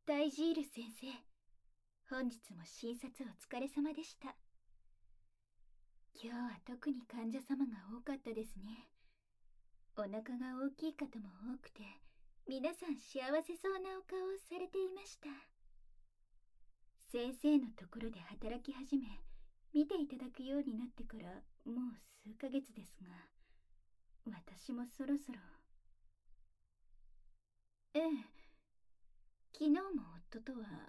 ダイジール先生、本日も診察お疲れ様でした。今日は特に患者様が多かったですね。お腹が大きい方も多くて、皆さん幸せそうなお顔をされていました。先生のところで働き始め、見ていただくようになってからもう数ヶ月ですが、私もそろそろ。ええ、昨日も夫とは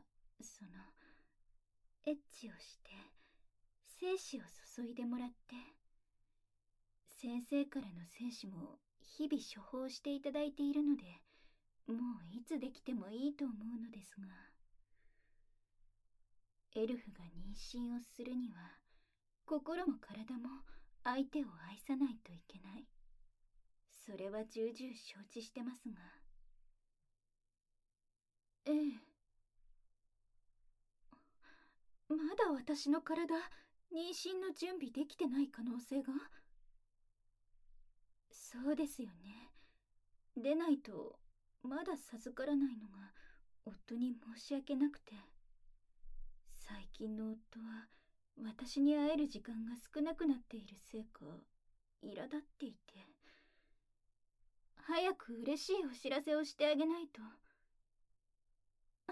エッチをして精子を注いでもらって、先生からの精子も日々処方していただいているので、もういつできてもいいと思うのですが、エルフが妊娠をするには心も体も相手を愛さないといけない。それは重々承知してますが。ええ、まだ私の体、妊娠の準備できてない可能性が。そうですよね。でないとまだ授からないのが夫に申し訳なくて。最近の夫は私に会える時間が少なくなっているせいか苛立っていて、早く嬉しいお知らせをしてあげないと。はい。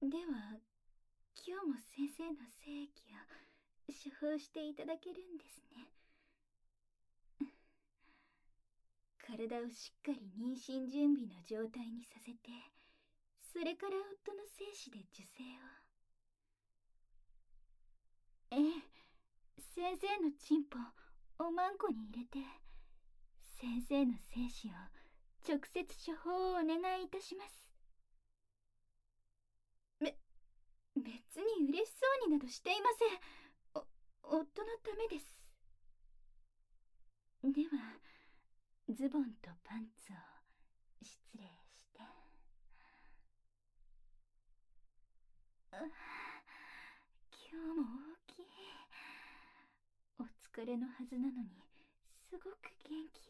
では今日も先生の精液を処方していただけるんですね。体をしっかり妊娠準備の状態にさせて、それから夫の精子で受精を。ええ、先生のチンポおまんこに入れて、先生の精子を直接処方をお願いいたします。別に嬉しそうになどしていません。夫のためです。ではズボンとパンツを失礼して。今日も大きい。お疲れのはずなのにすごく元気。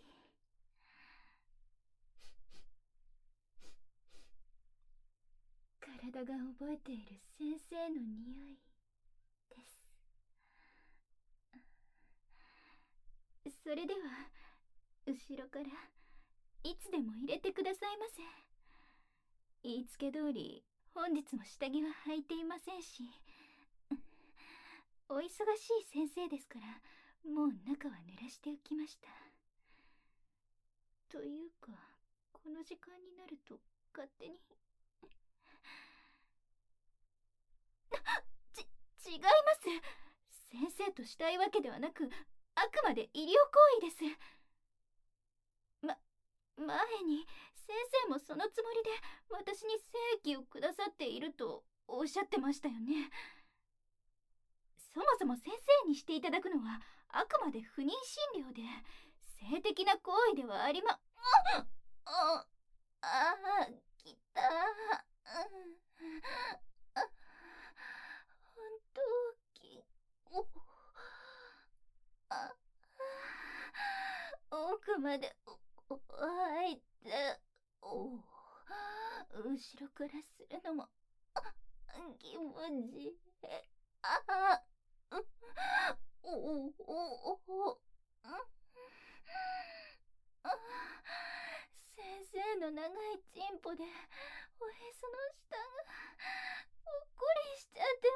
体が覚えている先生の匂いです。それでは後ろからいつでも入れてくださいませ。言いつけ通り本日も下着は履いていませんし、お忙しい先生ですから、もう中は濡らしておきました。というかこの時間になると勝手に。違います。先生としたいわけではなく、あくまで医療行為です。前に先生もそのつもりで私に精液をくださっているとおっしゃってましたよね。そもそも先生にしていただくのはあくまで不妊診療で、性的な行為ではありま。ああ、きた。本当おあ奥まで入って後ろからするのも気持ちいい。あおおおお先生の長いチンポでおへその下がぽっこりしちゃって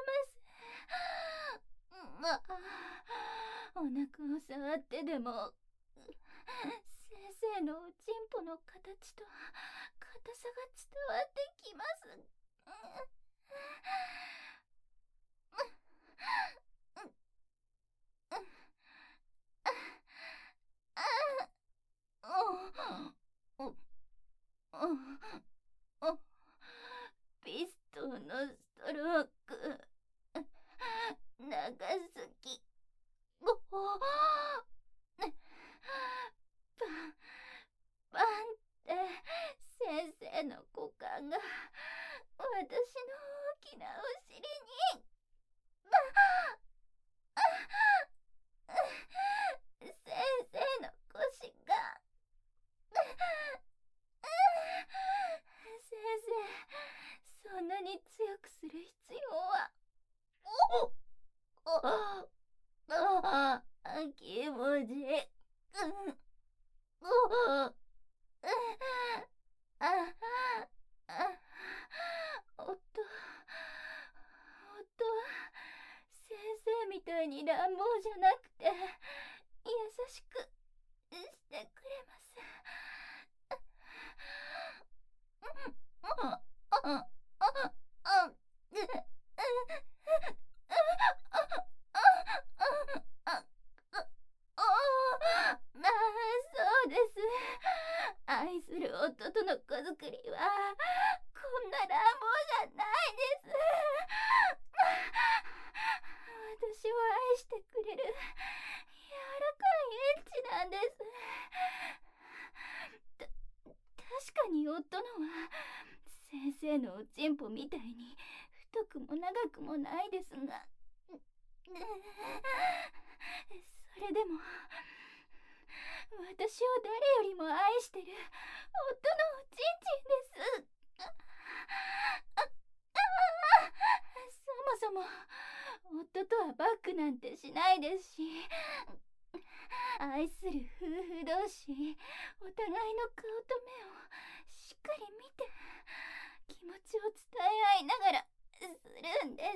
ます。お腹を触ってでも先生のおちんぽの形と硬さが伝わってきます。ピストンのストローク長すぎ。パンパンって先生の股間が私の大きなお尻に。先生の腰が。先に強くする必要は。気持ちいい。夫は先生みたいに乱暴じゃなくて優しくしてくれます。そうです。愛する夫との子作りはこんな乱暴じゃないです。私を愛してくれる柔らかいエッチなんです。確かに夫のは先生のおちんぽみたいに太くも長くもないですが、それでも私を誰よりも愛してる夫のおちんちんです。そもそも夫とはバックなんてしないですし、愛する夫婦同士お互いの顔と目をしっかり見て気持ちを伝え合いながらするんです。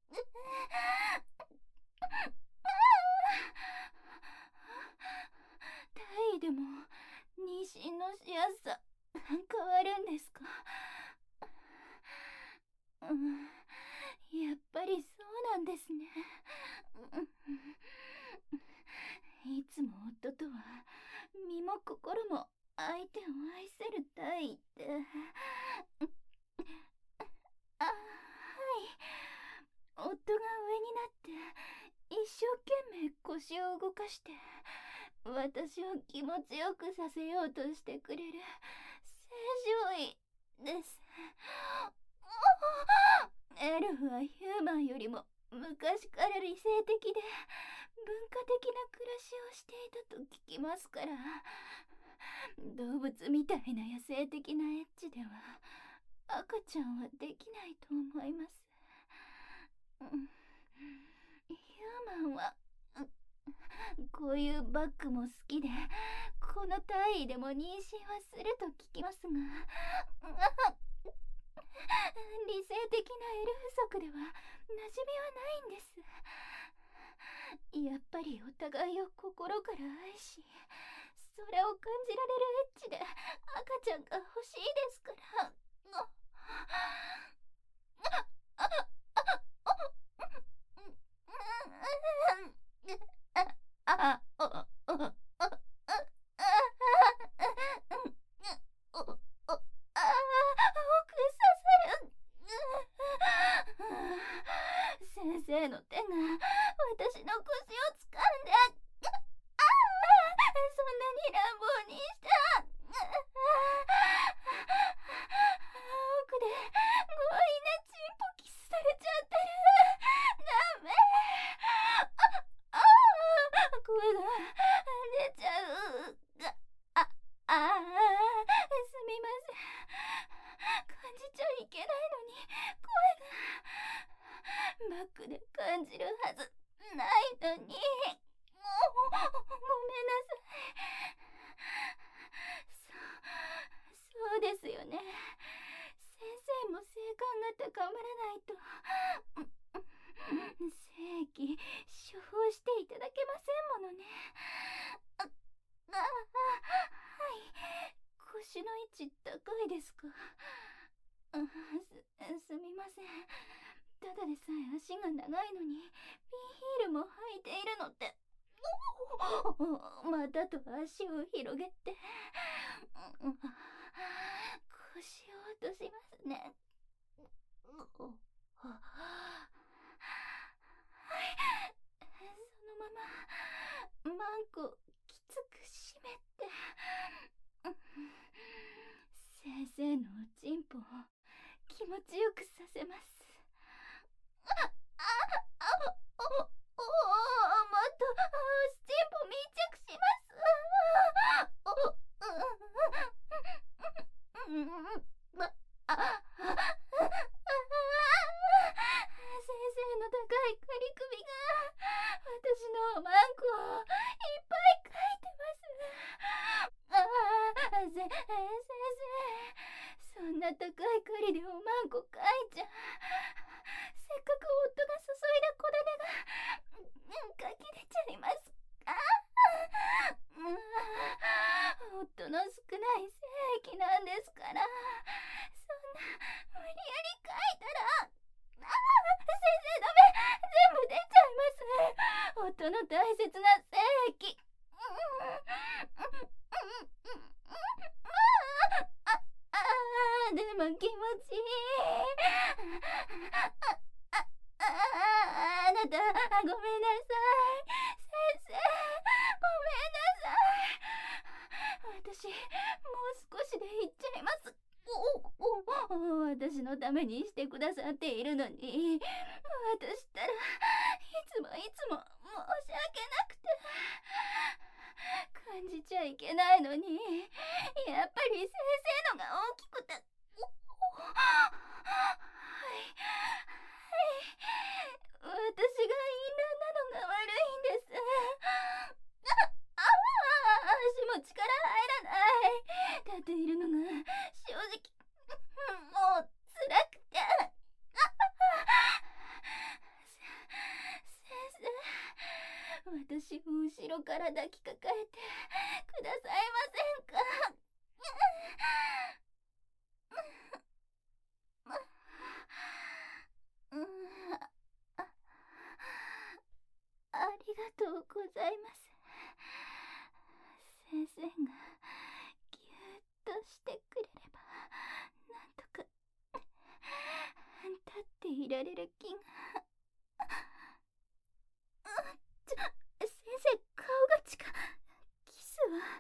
体位でも妊娠のしやすさ変わるんですか？やっぱりそうなんですね。いつも夫とは身も心も相手を愛せる体位って。はい。夫が上になって一生懸命腰を動かして私を気持ちよくさせようとしてくれる正常位です。エルフはヒューマンよりも昔から理性的で文化的な暮らしをしていたと聞きますから、動物みたいな野生的なエッチでは赤ちゃんはできないと思います。ヒューマンはこういうバッグも好きでこの体位でも妊娠はすると聞きますが、理性的なエルフ族では馴染みはないんです。やっぱりお互いを心から愛しそれを感じられるエッチで赤ちゃんが欲しいですから。先生の手が私の腰を掴んで、そんなに乱暴にした。奥で強引なチンポキスされちゃってる。ダメ。声が出ちゃう。すみません。感じちゃいけないのに声がバックで感じるはずないのに。ごめんなさい。そうですよね。先生も性感が高まらないと正規処方していただけませんものね。はい。腰の位置高いですか？すみません。ただでさえ足が長いのにピンヒールも履いているのってまたと足を広げて腰を落としますね。はい、そのままマンコきつく締めて先生のおちんぽを気持ちよくさせます。もっとチンポ密着します。 な高い狩りでおまんこかいちゃん。せっかく夫が注いだ小種がかき出ちゃいます。夫の少ない精液なんですから、そんな無理やりかいたら、先生ダメ、全部出ちゃいます。夫の大切な精液。でも気持ちいい。あなた、ごめんなさい。先生、ごめんなさい。私、もう少しで行っちゃいます。私のためにしてくださっているのに、私ったらいつも申し訳なくて、感じちゃいけないのに、やっぱり先生のが大きくて、私が淫乱なのが悪いんです。足も力入らない。立っているのが正直もう辛くて。先生、私を後ろから抱きかかえてくださいませんか。ありがとうございます。先生がぎゅーっとしてくれれば、なんとか立っていられる気が。先生、顔が近キスは。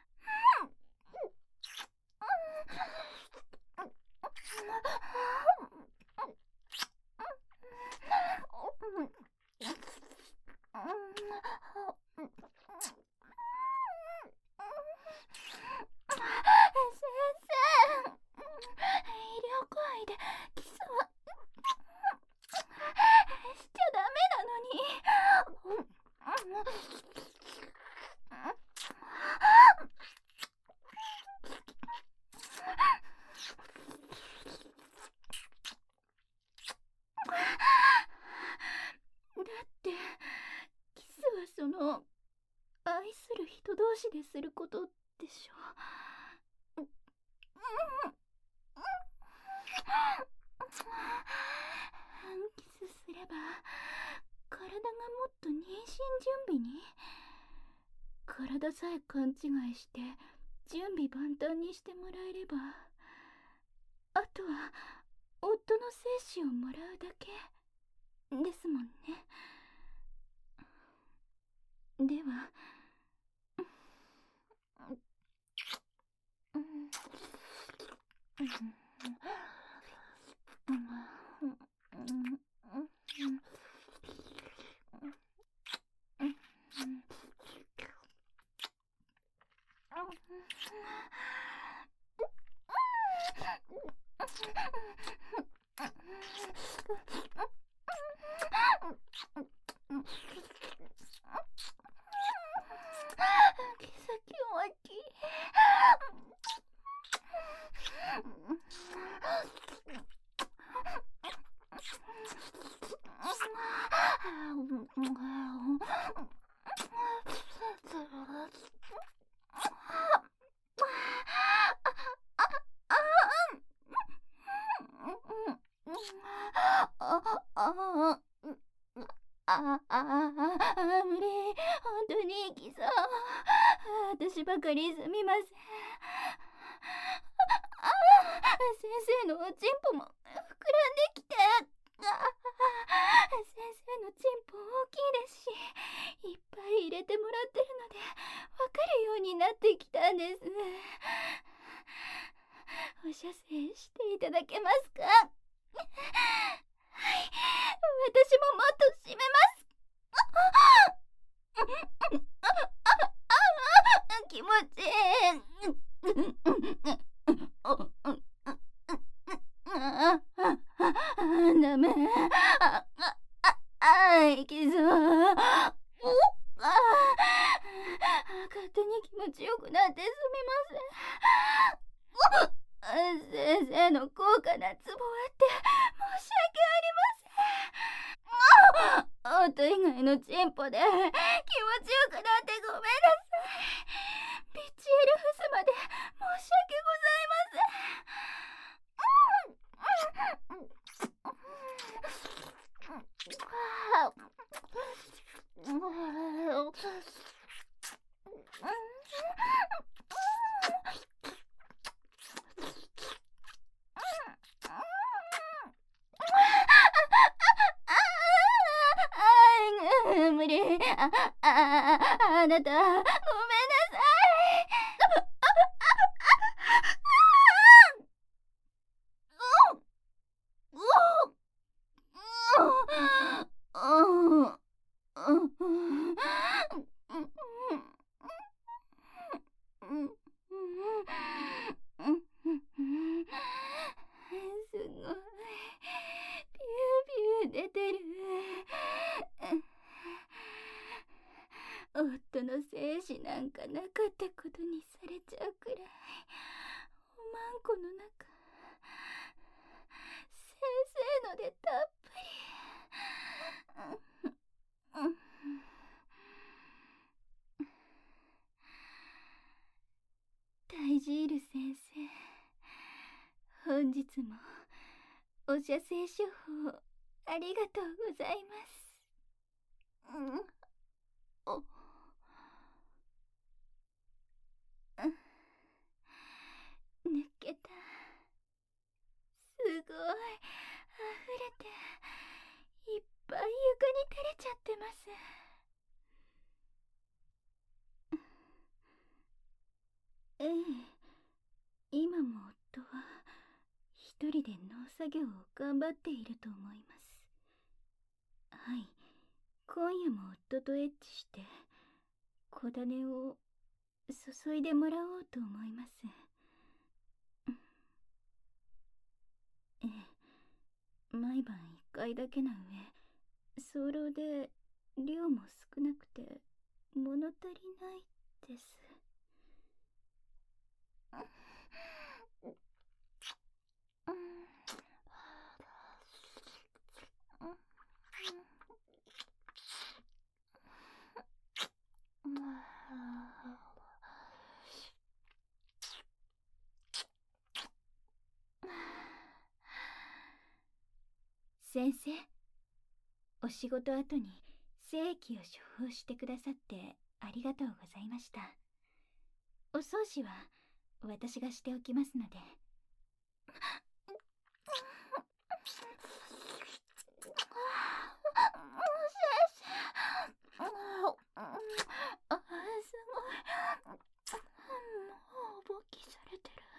愛する人同士ですることでしょ。キスすれば体がもっと妊娠準備に。体さえ勘違いして準備万端にしてもらえれば、あとは夫の精子をもらうだけですもんね。では、無理。本当に行きそう。私ばかりすみません。先生のおちんぽも膨らんできて。先生のちんぽ大きいですし、いっぱい入れてもらってるのでわかるようになってきたんです。お射精していただけますか？はい、私ももっと締めます。気持ちいい。ダメ。いきそう。勝手に気持ちよくなってすみません。 先生の高価な壺割って申し訳ありません。音以外のチンポで気持ちよくなってごめんなさい。ピッチエルフスまで申し訳ございません。無理。あなた、ごめんなさい。すごい。ピューピュー出てる。夫の精子なんかなかったことにされちゃうくらいおまんこの中、先生のでたっぷり。タイジール先生、本日もお射精処方ありがとうございます。お抜けた。すごい溢れていっぱい床に垂れちゃってます。ええ、今も夫は一人で農作業を頑張っていると思います。はい、今夜も夫とエッチして小種を注いでもらおうと思います。ええ、毎晩一回だけな上、早漏で量も少なくて物足りないです。先生、お仕事後に精液を処方してくださってありがとうございました。お掃除は私がしておきますので。すごい。もう勃起されてる。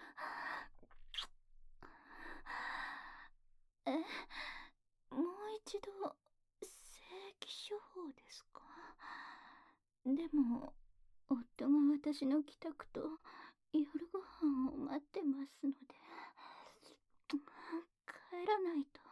もう一度正規処方ですか？でも夫が私の帰宅と夜ご飯を待ってますので帰らないと。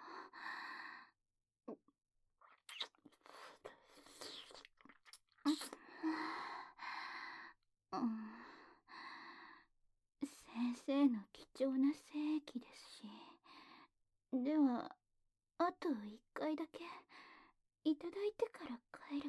先生の貴重な精液ですし、ではあと1回だけいただいてから帰